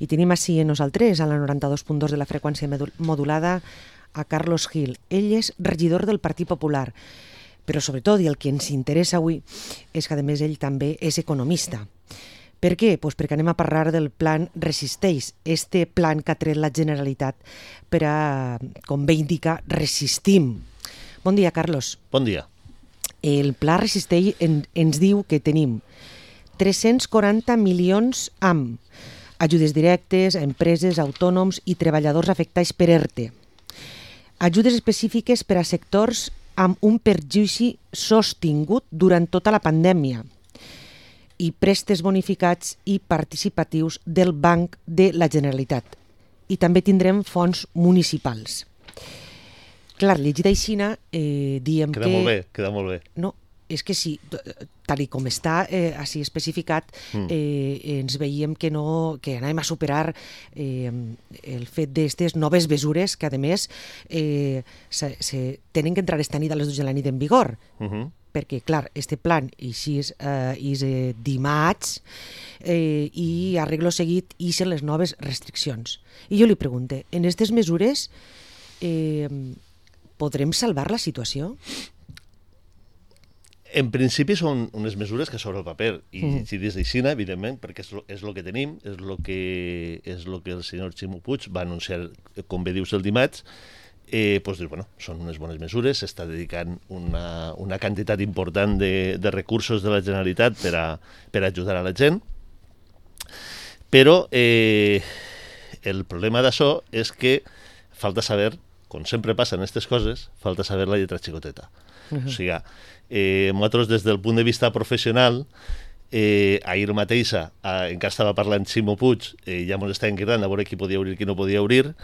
I tenim així a nosaltres, a la 92.2 de la freqüència modulada, a Carlos Gil. Ell és regidor del Partit Popular, però sobretot, i el que ens interessa avui, és que a més ell també és economista. Per què? Pues perquè anem a parlar del plan Resisteix, este plan que ha tret la Generalitat per a, com bé indica, resistim. Bon dia, Carlos. Bon dia. El pla Resisteix ens diu que tenim 340 milions amb ajudes directes a empreses, autònoms i treballadors afectats per ERTE. Ajudes específiques per a sectors amb un perjudici sostingut durant tota la pandèmia i préstecs bonificats i participatius del Banc de la Generalitat. I també tindrem fons municipals. Clar, llegit aixina, diem que... Queda molt bé. No, és que sí, tal i com està així especificat, ens veiem que anem a superar el fet d'aquestes noves mesures que, a més, tenen que entrar esta nit a les 12 de la nit en vigor. Perquè, clar, este plan és dimarts i arreglo seguit ixen les noves restriccions. I jo li pregunto, en aquestes mesures podrem salvar la situació? En principi són unes mesures que sobre el paper, i si des d'Ixina, evidentment, perquè és el que tenim, és el que el senyor Ximo Puig va anunciar, com bé dius, el dimarts, doncs dir, bueno, són unes bones mesures, s'està dedicant una quantitat important de recursos de la Generalitat per ajudar a la gent, però el problema d'això és que falta saber, com sempre passa en aquestes coses, falta saber la lletra xicoteta. O sigui, nosaltres des del punt de vista professional, ahir mateixa, encara estava parlant Ximo Puig, ja ens estàvem cridant a veure qui podia obrir i qui no podia obrir.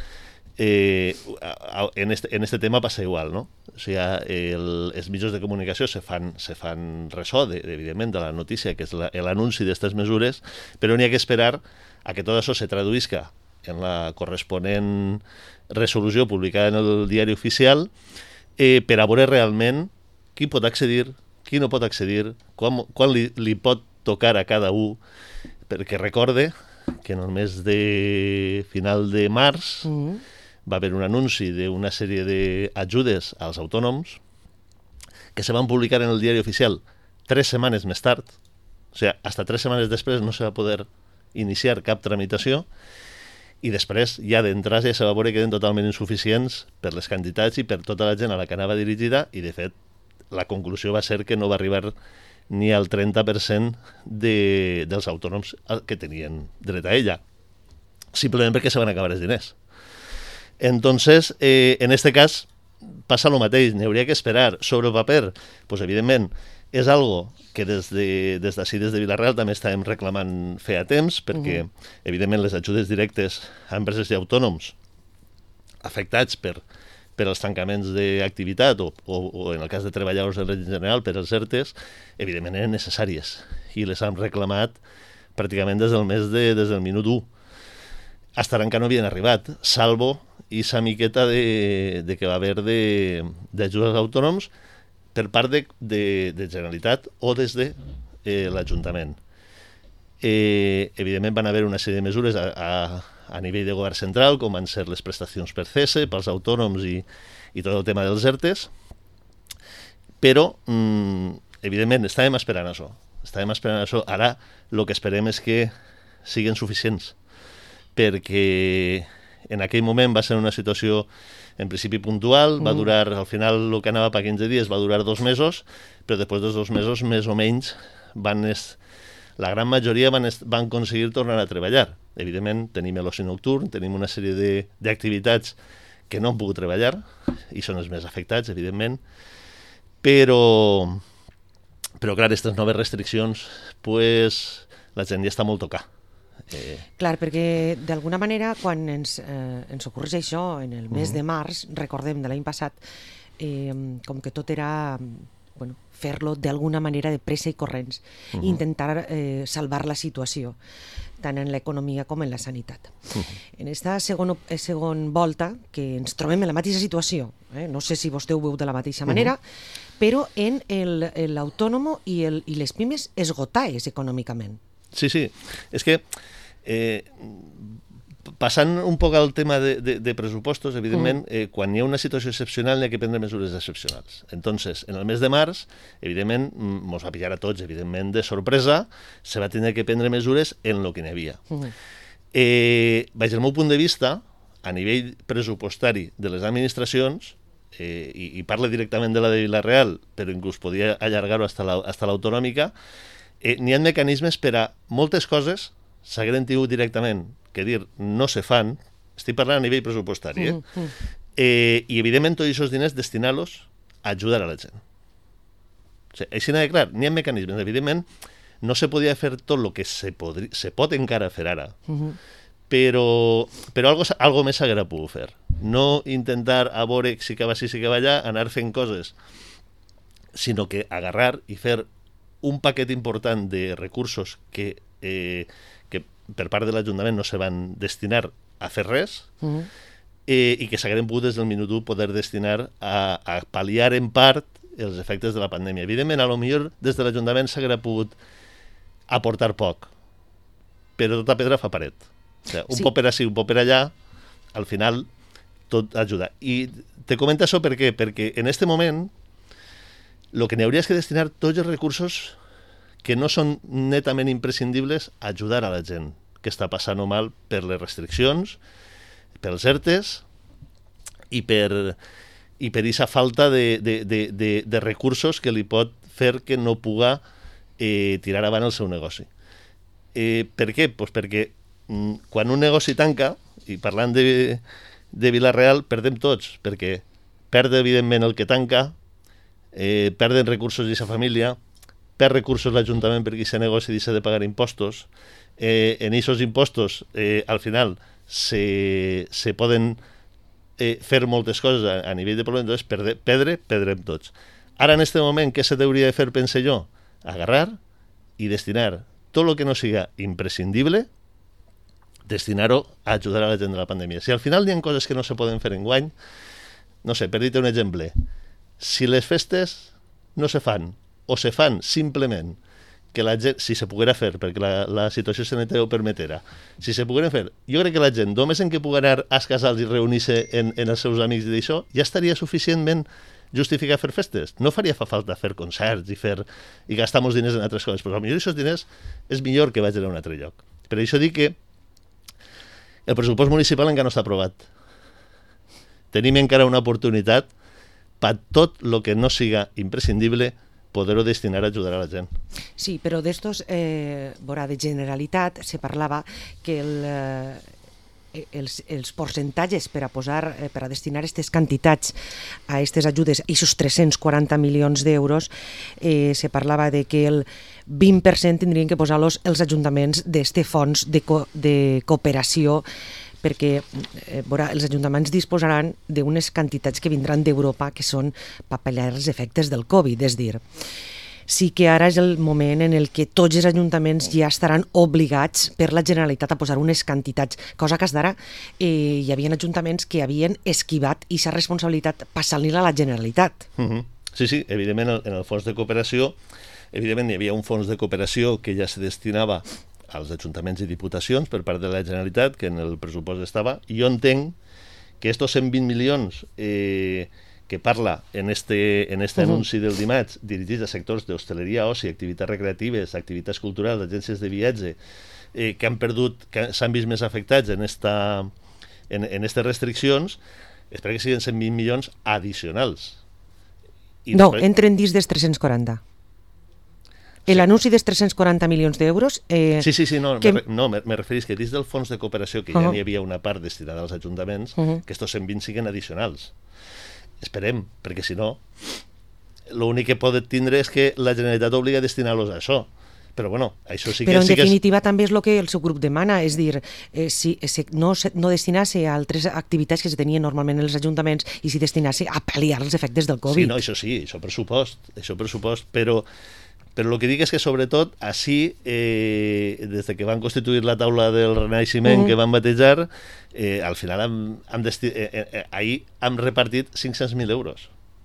En este tema passa igual, no? O sigui, els mitjans de comunicació se fan ressò, evidentment, de la notícia, que és l'anunci d'aquestes mesures, però n'hi ha que esperar a que tot això se traduïsca en la corresponent resolució publicada en el diari oficial per a veure realment qui pot accedir, qui no pot accedir, quan li pot tocar a cada un, perquè recorde que en el mes de final de març va haver un anunci d'una sèrie d'ajudes als autònoms que se van publicar en el diari oficial 3 setmanes més tard, o sigui, hasta 3 setmanes després no se va poder iniciar cap tramitació, i després, ja d'entrada, ja se va veure que eren totalment insuficients per les quantitats i per tota la gent a la que anava dirigida, i de fet la conclusió va ser que no va arribar ni al 30% dels autònoms que tenien dret a ella, simplement perquè se van acabar els diners. Entonces, en este cas, passa el mateix, n'hi hauria que esperar. Sobre el paper, pues, evidentment, és algo que des d'ací, des de Vila-real, també estàvem reclamant feia temps, perquè, evidentment, les ajudes directes a empreses i autònoms afectats per els tancaments d'activitat o, en el cas de treballadors en règim general, per els ERTEs, evidentment eren necessàries i les hem reclamat pràcticament des del minut 1. Fins ara encara no havien arribat, salvo aquesta miqueta de que va haver d'ajudes als autònoms per part de Generalitat o des de l'Ajuntament. Evidentment van haver una sèrie de mesures a nivell de govern central, com van ser les prestacions per cese, pels autònoms i tot el tema dels ERTEs, però, evidentment, estàvem esperant això. Ara el que esperem és que siguin suficients, perquè en aquell moment va ser una situació en principi puntual, va durar, al final el que anava per 15 dies va durar 2 mesos, però després dels 2 mesos, més o menys, la gran majoria van aconseguir tornar a treballar. Evidentment, tenim l'oci nocturn, tenim una sèrie d'activitats que no han pogut treballar, i són els més afectats, evidentment, però clar, aquestes noves restriccions, pues, la gent ja està molt tocada. Clar, perquè d'alguna manera quan ens ocorreix això en el mes de març, recordem de l'any passat, com que tot era fer-lo d'alguna manera de pressa i corrents, intentar salvar la situació, tant en l'economia com en la sanitat. En aquesta segona volta, que ens trobem en la mateixa situació, no sé si vostè ho veu de la mateixa manera, però en l'autònom i les pimes esgotades econòmicament. Sí, és que Passant un poc al tema de pressupostos, evidentment, quan hi ha una situació excepcional n'hi ha que prendre mesures excepcionals. Entonces, en el mes de març, evidentment, mos va pillar a tots, evidentment, de sorpresa, se va tenir que prendre mesures en el que n'hi havia. Vaig el meu punt de vista, a nivell pressupostari de les administracions, i parla directament de la de Vila-real, però inclús podia allargar-ho hasta l'autonòmica, n'hi ha mecanismes per a moltes coses s'hagueren tingut directament que dir no se fan, estic parlant a nivell pressupostari, i evidentment tots aquests diners destinar-los a ajudar a la gent. O sigui, així de clar, n'hi ha mecanismes, evidentment no se podia fer tot el que se pot encara fer ara, però algo més s'haguera pogut fer. No intentar a veure si que va així, si que va allà, anar fent coses, sinó que agarrar i fer un paquet important de recursos que per part de l'Ajuntament no se van destinar a fer res, i que s'hagueren pogut des del minut 1 poder destinar a pal·liar en part els efectes de la pandèmia. Evidentment, a lo millor des de l'Ajuntament s'haguera pogut aportar poc, però tota pedra fa paret. O sigui, un poc per ací, un poc per allà, al final tot ajuda. I te comento això per què? Perquè en este moment el que n'hauria és que destinar tots els recursos que no són netament imprescindibles a ajudar a la gent que està passant mal per les restriccions, pels ERTEs i per aquesta falta de recursos que li pot fer que no puga tirar avant el seu negoci. Per què? Pues perquè quan un negoci tanca, i parlant de Vila-real, perdem tots, perquè perd evidentment el que tanca, perden recursos d'aquesta família, perd recursos l'Ajuntament perquè aquest negoci deixa de pagar impostos, en aquests impostos al final se poden fer moltes coses a nivell de problema, entonces perdrem tots. Ara en aquest moment què se t'hauria de fer, pense jo? Agarrar i destinar tot el que no siga imprescindible, destinar-ho a ajudar a la gent de la pandèmia. Si al final hi ha coses que no se poden fer enguany, no sé, per dir-te un exemple, si les festes no se fan, o se fan simplement que la gent, si se poguera fer, perquè la situació sanitària ho permetera, si se poguera fer, jo crec que la gent, només en que pugui anar als casals i reunir-se en els seus amics i d'això, ja estaria suficientment justificar fer festes. No faria falta fer concerts i gastar molts diners en altres coses, però potser aquests diners és millor que vagin a un altre lloc. Per això dic que el pressupost municipal encara no està aprovat. Tenim encara una oportunitat per tot el que no siga imprescindible poder-ho destinar a ajudar a la gent. Sí, però d'estos, de Generalitat, se parlava que els percentatges per a destinar aquestes quantitats a aquestes ajudes, aquests 340 milions d'euros, se parlava de que el 20% tindrien que posar-los els ajuntaments d'aquest fons de cooperació, perquè els ajuntaments disposaran d'unes quantitats que vindran d'Europa que són per pal·liar els efectes del Covid, és dir, sí que ara és el moment en el que tots els ajuntaments ja estaran obligats per la Generalitat a posar unes quantitats, cosa que d'ara hi havia ajuntaments que havien esquivat aquesta responsabilitat passant-la a la Generalitat. Sí, evidentment en el fons de cooperació, evidentment hi havia un fons de cooperació que ja se destinava als ajuntaments i diputacions per part de la Generalitat, que en el pressupost estava, i jo entenc que estos 120 milions que parla en este anunci del dimarts, dirigits a sectors d'hostaleria, oci, activitats recreatives, activitats culturals, agències de viatge, que han perdut, que s'han vist més afectats en aquestes restriccions, espero que siguin 120 milions addicionals. No, entren dins dels 340. L'anunci dels 340 milions d'euros... Sí, no, me referís que dins del fons de cooperació, que ja n'hi havia una part destinada als ajuntaments, que estos 120 siguen addicionals. Esperem, perquè si no, l'únic que pot tindre és que la Generalitat obliga a destinar-los a això. Però bueno, això sí que... Però en definitiva també és el que el seu grup demana, és dir, no destinar-se a altres activitats que se tenien normalment en els ajuntaments i si destinar-se a pal·liar els efectes del Covid. Sí, no, això sí, això pressupost, però el que dic és que sobretot així, des que van constituir la taula del Renaixement que van batejar, al final ahir hem repartit 500.000 euros.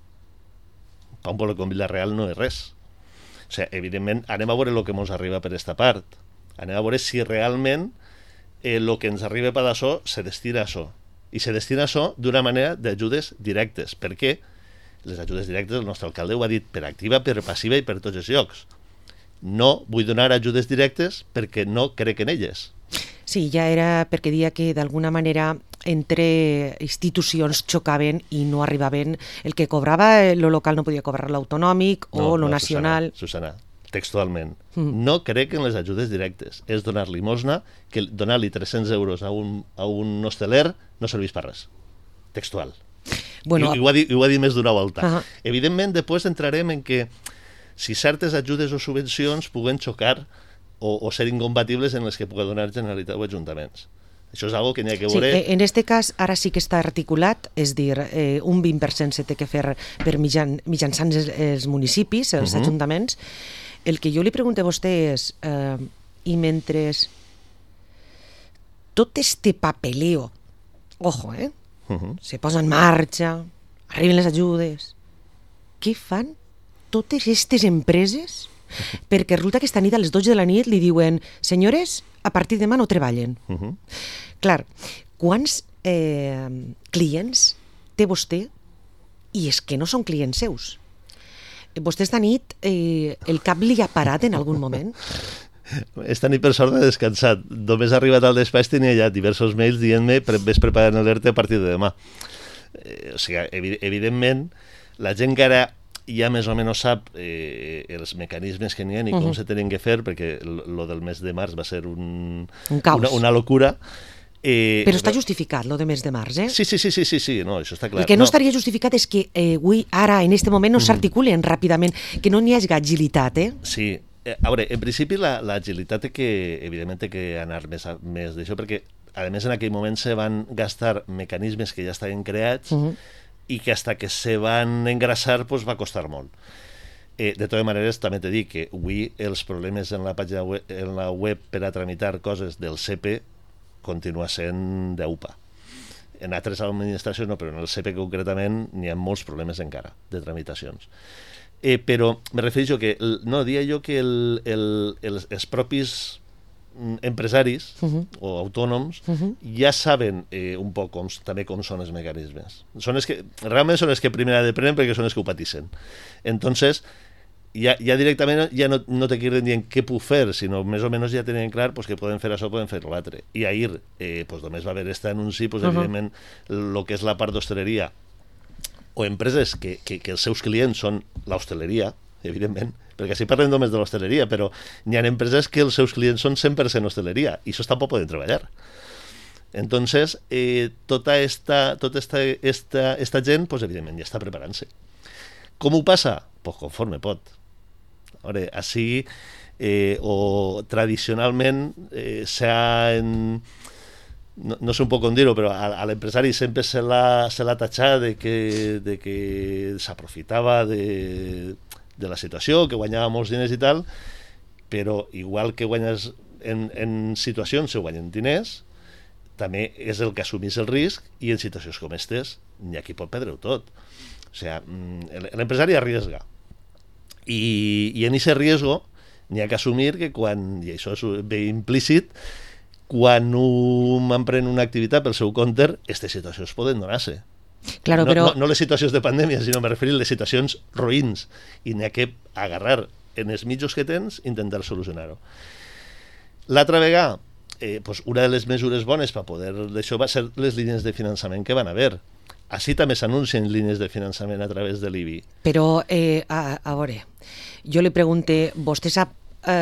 Per un poble com Vila-real no és res. O sigui, evidentment, anem a veure el que ens arriba per aquesta part. Anem a veure si realment el que ens arriba per això se destina a això. I se destina a això d'una manera d'ajudes directes, perquè les ajudes directes, el nostre alcalde ho ha dit per activa, per passiva i per tots els llocs. No vull donar ajudes directes perquè no crec en elles. Sí, ja era perquè dia que d'alguna manera entre institucions xocaven i no arribaven. El que cobrava lo local no podia cobrar l'autonòmic o lo nacional. Susana, textualment. No crec en les ajudes directes. És donar limosna, que donar-li 300 euros a un hosteler no serveix per res. Textual. Bueno, I ho ha dit més d'una volta. Evidentment, després entrarem en que si certes ajudes o subvencions puguen xocar o ser incompatibles en les que pugui donar Generalitat o Ajuntaments. Això és algo que n'hi ha que veure... Sí, en aquest cas ara sí que està articulat, és dir, un 20% se té que fer per mitjançant els municipis, els ajuntaments. El que jo li pregunto a vostè és, i mentre tot este papeleo, ojo, se posa en marxa, arriben les ajudes, què fan totes aquestes empreses? Perquè resulta que esta nit a les 12 de la nit li diuen senyores, a partir de demà no treballen. Clar, quants clients té vostè i és que no són clients seus? Vostè esta nit el cap li ha parat en algun moment? Esta nit per sort he descansat. Només ha arribat al despatx, tenia ja diversos mails dient-me ves preparant l'ERTE a partir de demà. O sigui, evidentment, la gent que ara ja més o menys sap els mecanismes que n'hi ha i com se tenen que fer, perquè lo del mes de març va ser una locura. Però està justificat, lo de mes de març, eh? Sí, no, això està clar. El que no estaria justificat és que avui, ara, en aquest moment, no s'articulen ràpidament, que no n'hi hagi agilitat, eh? Sí. A veure, en principi l'agilitat evidentment té que anar més d'això, perquè a més en aquell moment se van gastar mecanismes que ja estaven creats i que hasta que se van engrassar pues, va costar molt. De totes maneres, també t'he dit que avui els problemes en la pàgina web, en la web per a tramitar coses del CEPE continua sent d'UPA. En altres administracions no, però en el CEPE concretament n'hi ha molts problemes encara de tramitacions. Però me refereixo que, no, dia jo que els propis empresaris o autònoms ja saben un poc també com són els mecanismes. Realment són els que primer aprenen perquè són els que ho pateixen. Entonces, ja directament ja no te quieren dient què puc fer, sinó més o menys ja tenen clar que poden fer això, poden fer l'altre. I ahir només va haver aquest anunci, evidentment, el que és la part d'hostaleria o empreses que els seus clients són l'hostaleria, evidentment, perquè així parlem només de l'hostaleria, però n'hi ha empreses que els seus clients són 100% hostaleria, i això tampoc poden treballar. Entonces, tota esta gent, evidentment, ja està preparant-se. Com ho passa? Pues conforme pot. A veure, així, o tradicionalment, no sé un poc com dir-ho, però a l'empresari sempre se l'ha tatxat de que s'aprofitava de la situació, que guanyava molts diners i tal, però igual que guanyes en situacions se guanyen diners, també és el que assumís el risc, i en situacions com aquestes n'hi ha qui pot perdre-ho tot. O sigui, l'empresari arriesga, i en aquest riesgo n'hi ha que assumir que quan, i això ve implícit, quan un emprèn una activitat pel seu compte, aquestes situacions poden donar-se. Claro, no les situacions de pandèmia, sinó me referir a les situacions roïns, i n'hi ha que agarrar en els mitjos que tens i intentar solucionar-ho. L'altra vegada, una de les mesures bones per poder d'això va ser les línies de finançament que van haver. Així també s'anuncien línies de finançament a través de l'IBI. Però, a veure, jo li pregunte, vostè sap...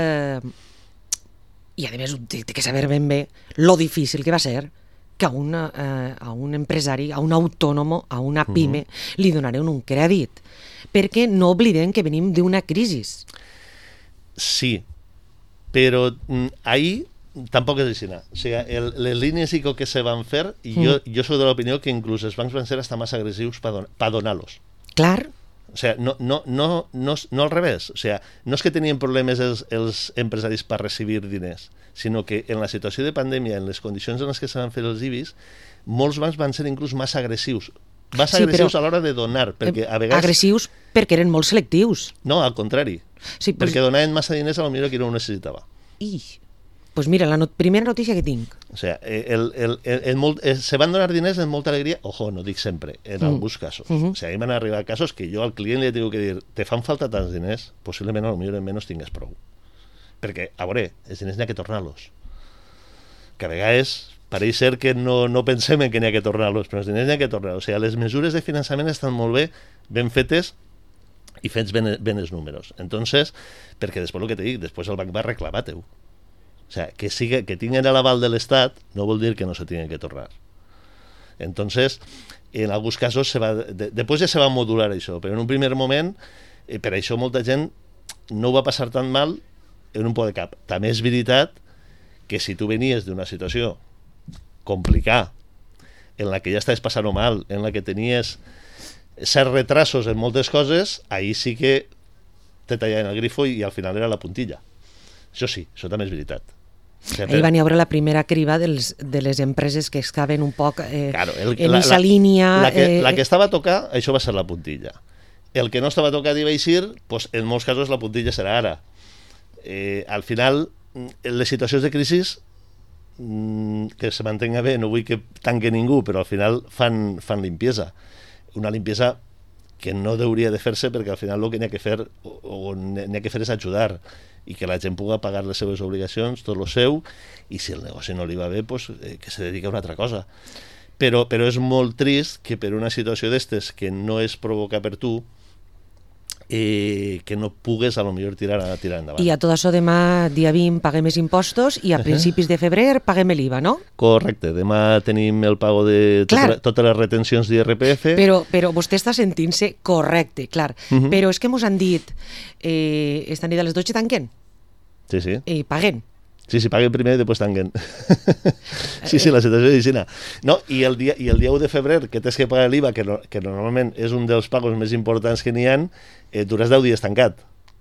i a més té que saber ben bé lo difícil que va ser que a un empresari, a un autònom, a una pime, li donaren un crèdit. Perquè no oblidem que venim d'una crisi. Sí, però ahir tampoc és així. O sigui, les línies ICO que se van fer, jo soc de l'opinió que inclús els bancs van ser hasta més agressius per donar-los. Clar. O sigui, no al revés. O sigui, no és que tenien problemes els empresaris per recibir diners, sinó que en la situació de pandèmia, en les condicions en les que se van fer els IBIs, molts bancs van ser inclús massa agressius. Agressius a l'hora de donar, perquè a vegades... Agressius perquè eren molt selectius. No, al contrari. Sí, perquè donaven massa diners a lo millor que no ho necessitava. Pues mira, la primera notícia que tinc. O sea, se van donar diners en molta alegria, ojo, no dic sempre, en alguns casos. O sea, ahí m'han arribat casos que jo al client li he tingut que dir, te fan falta tants diners, possiblement a lo millor en menys tingues prou. Perquè, a veure, els diners n'hi ha que tornar-los. Que a vegades pareix ser que no pensem en que n'hi ha que tornar-los, però els diners n'hi ha que tornar-los. O sigui, les mesures de finançament estan molt bé, ben fetes i fets ben els números. Entonces, perquè després el que te dic, després el banc va reclamar-te-ho. O sea, que tinguin l'aval de l'Estat no vol dir que no se tinguin que tornar. Entonces, en alguns casos després ja se va modular això, però en un primer moment, per això molta gent no ho va passar tan mal en un pot de cap. També és veritat que si tu venies d'una situació complicada, en la que ja estaves passant-ho mal, en la que tenies certs retrasos en moltes coses, ahí sí que te tallaven el grifo i al final era la puntilla. Això sí, això també és veritat. Ahir van haver la primera criba de les empreses que estaven un poc claro, en aquesta línia... La que estava a tocar, això va ser la puntilla. El que no estava a tocar i va eixir, pues, en molts casos la puntilla serà ara. Al final, en les situacions de crisi, que se mantenga bé, no vull que tanque ningú, però al final fan limpiesa. Una limpiesa que no hauria de fer-se perquè al final el que n'hi ha que fer o n'hi ha que fer és ajudar i que la gent pugui pagar les seves obligacions, tot el seu, i si el negoci no li va bé, pues, que se dediqui a una altra cosa. Però és molt trist que per una situació d'estes que no és provocar per tu, que no pugues a lo millor tirar endavant. I a tot això demà, dia 20, paguem els impostos i a principis de febrer paguem l'IVA, no? Correcte, demà tenim el pago de totes les retencions d'IRPF. Però vostè està sentint-se correcte, clar. Però és que mos han dit, esta nit a les 12 tanquen. Sí, sí. I paguen. Sí, paguen primer i després tanquen. Sí, la situació és així. No, i el dia 1 de febrer, que tens que pagar l'IVA, que normalment és un dels pagos més importants que n'hi ha, duràs 10 dies tancat.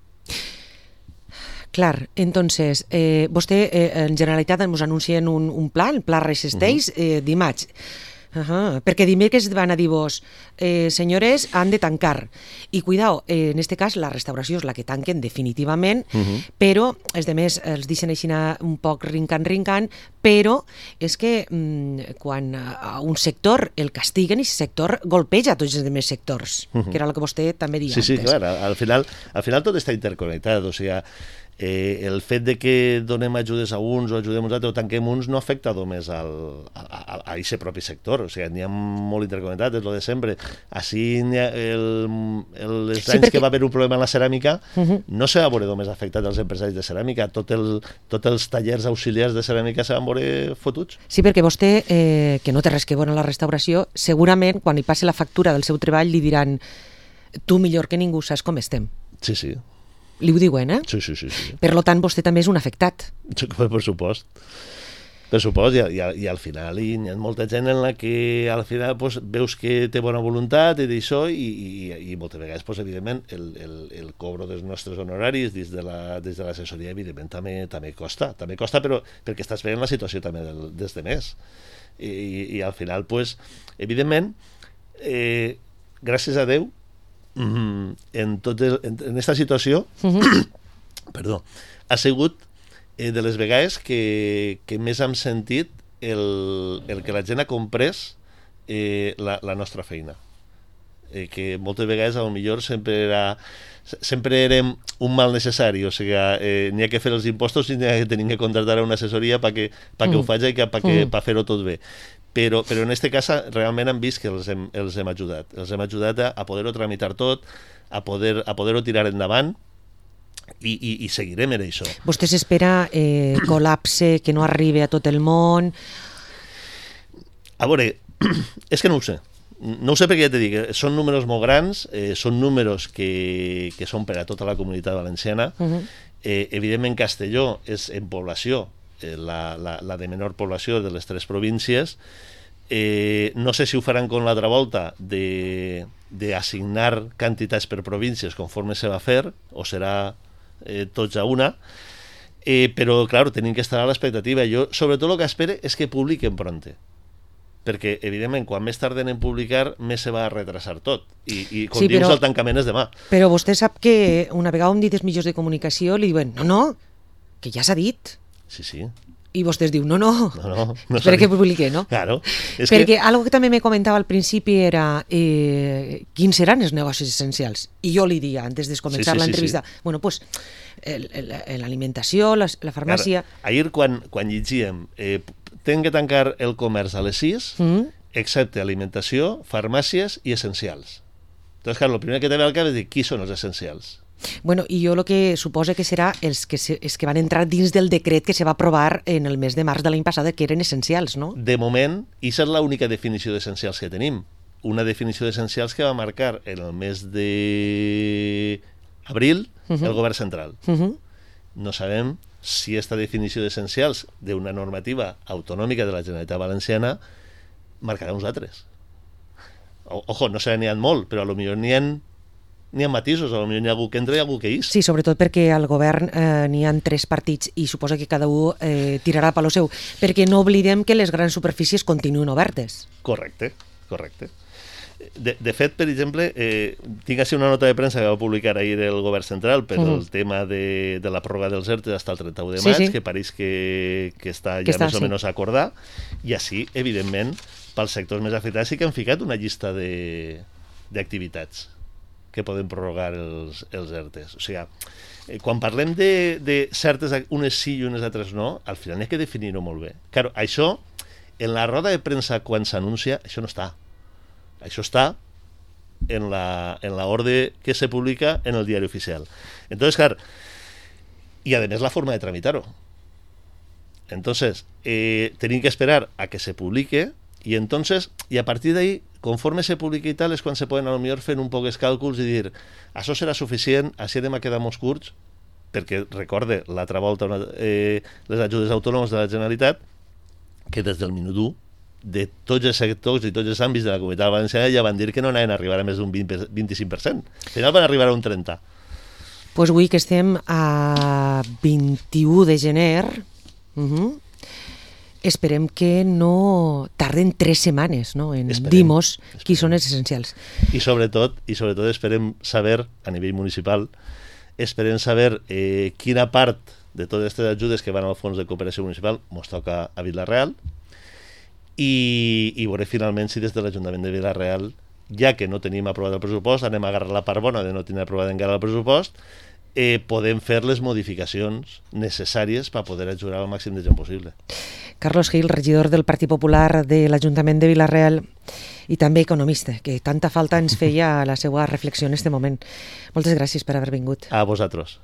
Clar, entonces, vostè en Generalitat ens anuncien un pla, el pla Resisteix, dimarts. Perquè dimecres van a dir vos, senyores, han de tancar. I cuidao, en este cas la restauració és la que tanquen definitivament, però els demés els deixen així un poc rincant, però és que quan a un sector el castiguen i el sector golpeja tots els demés sectors, que era el que vostè també deia antes. Sí, clar, al final tot està interconnectat, o sigui, el fet de que donem ajudes a uns o ajudem uns altres o tanquem uns no afecta només a aquest propi sector, o sigui, n'hi ha molt interconnectat, és el de sempre. Així els anys que va haver un problema en la ceràmica no se va veure només afectat als empresaris de ceràmica, tots els tallers auxiliars de ceràmica se van veure fotuts. Sí, perquè vostè, que no té res que veure en la restauració, segurament quan hi passi la factura del seu treball li diran tu millor que ningú saps com estem. Sí. Li ho diuen, Sí. Per tant, vostè també és un afectat. Per supost, i al final hi ha molta gent en la que al final pues, veus que té bona voluntat i d'això i moltes vegades, pues, evidentment, el cobro dels nostres honoraris des de l'assessoria, evidentment, també costa, però perquè estàs veient la situació també dels demés. I al final, pues, evidentment, gràcies a Déu, en aquesta situació perdó, ha sigut de les vegades que més hem sentit el que la gent ha comprès la nostra feina, que moltes vegades a lo millor sempre érem un mal necessari, o sigui, n'hi ha que fer els impostos i n'hi ha que tenir que contractar una assessoria perquè ho faci i per fer-ho tot bé. Però en aquest cas realment hem vist que els hem ajudat a poder-ho tramitar tot, a poder-ho tirar endavant i seguirem en això. Vostè s'espera col·lapse, que no arribi a tot el món? A veure, és que no ho sé. No ho sé perquè ja t'he dit, són números molt grans, són números que són per a tota la comunitat valenciana. Evidentment Castelló és en població la de menor població de les 3 províncies. No sé si ho faran com l'altra volta d'assignar quantitats per províncies conforme se va fer, o serà tots a una, però clar, tenim que estar a l'expectativa. Jo sobretot el que espero és que publiquen pronte, perquè evidentment quan més tarden en publicar més se va a retrasar tot i com dius el tancament és demà. Però vostè sap que una vegada hem dit els mitjans de comunicació li diuen no, que ja s'ha dit. Sí, sí. I vostès diu, no espera que publique, no? Claro. Perquè algo que també me comentava al principi era quins seran els negocis essencials. I jo li dia, antes de començar l'entrevista, bueno, pues, l'alimentació, la farmàcia... Ahir, quan llegíem, tenen que tancar el comerç a les 6, excepte alimentació, farmàcies i essencials. Entonces, claro, el primer que te ve al cap és dir, qui són els essencials? Bueno, i jo el que suposo que serà els que van entrar dins del decret que se va aprovar en el mes de març de l'any passat, que eren essencials, no? De moment, aquesta és l'única definició d'essencials que tenim. Una definició d'essencials que va marcar en el mes d'abril el govern central. No sabem si aquesta definició d'essencials d'una normativa autonòmica de la Generalitat Valenciana marcarà uns altres. Ojo, no se n'hi ha molt, però potser n'hi ha matisos, potser n'hi ha algú que entra i algú que és. Sí, sobretot perquè al govern n'hi ha 3 partits i suposa que cada un tirarà per lo seu, perquè no oblidem que les grans superfícies continuen obertes. Correcte. De fet, per exemple, tinc així una nota de premsa que va publicar ahir el govern central per el tema de la pròrroga dels ERTE fins al 31 de maig, que pareix que està ja més o menys acordat, i així, evidentment, pels sectors més afectats sí que han ficat una llista d'activitats que poden prorrogar els ERTEs. O sigui, quan parlem de certes, unes sí i unes altres no, al final hi ha que definir-ho molt bé. Claro, això, en la roda de premsa quan s'anuncia, això no està. Això està en la orde que se publica en el diari oficial. Entonces, claro, y además la forma de tramitar-ho. Entonces, tenim que esperar a que se publique y a partir de ahí, conforme se publique i tal, és quan se poden a lo millor fer un poc els càlculs i dir, això serà suficient, així anem a quedar molt curts, perquè recorde l'altra volta les ajudes autònomes de la Generalitat, que des del minut 1 de tots els sectors i tots els àmbits de la Comunitat Valenciana ja van dir que no anaven a arribar a més d'un 25%. Al final van arribar a un 30%. Doncs avui que estem a 21 de gener, esperem que no tarden 3 setmanes, no? En dir-nos qui són els essencials. I sobretot esperem saber, a nivell municipal, quina part de totes aquestes ajudes que van al Fons de Cooperació Municipal mos toca a Vila-real i veure finalment si des de l'Ajuntament de Vila-real, ja que no tenim aprovat el pressupost, anem a agarrar la part bona de no tenir aprovat encara el pressupost, podem fer les modificacions necessàries per poder ajudar al màxim de gent possible. Carlos Gil, regidor del Partit Popular de l'Ajuntament de Vila-real i també economista, que tanta falta ens feia la seva reflexió en aquest moment. Moltes gràcies per haver vingut. A vosaltres.